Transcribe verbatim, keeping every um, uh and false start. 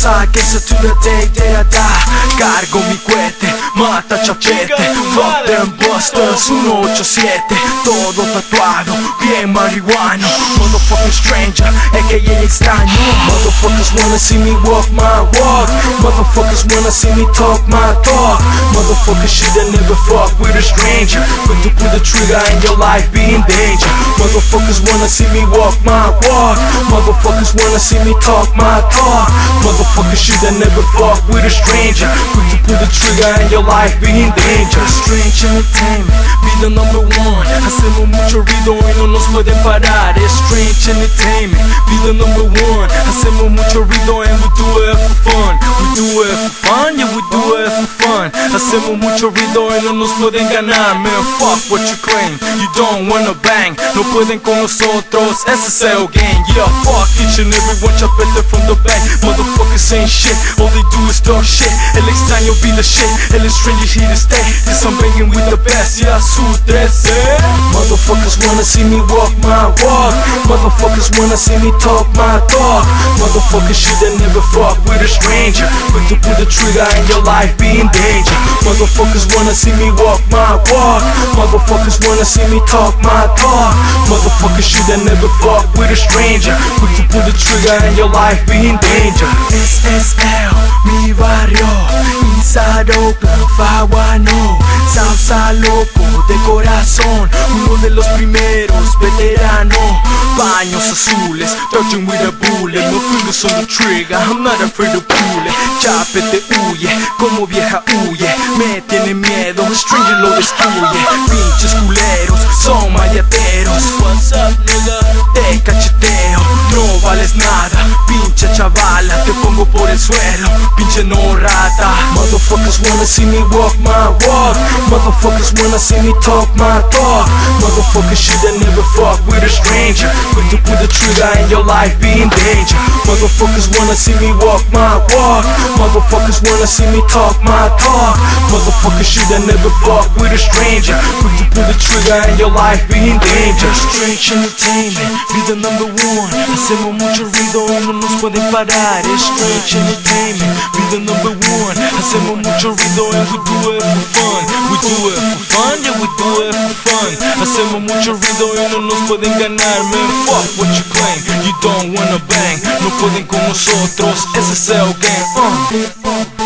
I guess to the day that I die. Cargo mi cohete, mata chachete. Fuck them busters, uno ocho siete. Todo tatuado, bien marihuano. Motherfucking stranger, aka extraño. Motherfuckers wanna see me walk my walk. Motherfuckers wanna see me talk my talk. Motherfuckers shoulda never fuck with a stranger. Quick to pull the trigger and your life be in danger. Motherfuckers wanna see me walk my walk. Motherfuckers wanna see me talk my talk. Motherfuckers shoulda never fuck with a stranger. Quick to pull the trigger and your life be in danger. Strange entertainment, vida number one. Hacemos mucho ruido y no nos pueden parar. Es strange entertainment, vida number one. Hacemos mucho ruido and we do it for fun. We do it for fun, yeah we do it for fun. Hacemos mucho ruido y no nos pueden ganar. Man, fuck what you claim, you don't wanna bang. No pueden con nosotros, ese es el game. Yeah, fuck each and every one, chapete from the back. Motherfuckers ain't shit, all they do is talk shit. El extraño be the shit, el stranger here to stay. Cause I'm banging with the best, yeah, su trece. Motherfuckers wanna see me walk my walk. Motherfuckers wanna see me talk my talk. Motherfuckers shoulda never fuck with a stranger. Quick to pull the trigger and your life be in danger. Motherfuckers wanna see me walk my walk. Motherfuckers wanna see me talk my talk. Motherfuckers shoulda never fuck with a stranger. Quick to pull the trigger and your life be in danger. S S L, mi barrio, Inside Oakland, Faguano, salsa loco de corazón, uno de los primeros veteranos. Baños azules, touching with a bullet, no fingers on the trigger, I'm not afraid to pull it. Chapete huye, como vieja huye, me tiene miedo, stranger lo destruye. Pinches culeros, son mayateros. What's up, nigga? Te cacheteo, no vales nada. Pinche chavala, te pongo por el suelo, pinche no rata. Motherfuckers wanna see me walk my walk. Motherfuckers wanna see me talk my talk. Motherfuckers shoulda never fuck with a stranger. Quick to pull the trigger and your life be in danger. Motherfuckers wanna see me walk my walk. Motherfuckers wanna see me talk my talk. Motherfuckers shoulda never fuck with a stranger. Quick to pull the trigger and your life be in danger. Strange entertainment, vida number one. Hacemos mucho ruido y no nos pueden parar. Es strange entertainment, vida number one. Hacemos mucho ruido and we do it for fun. We do it for fun, yeah we do it for fun. Hacemos mucho ruido y no nos pueden ganar. Man, fuck what you claim, you don't wanna bang. No pueden con nosotros, ese es el game. uh.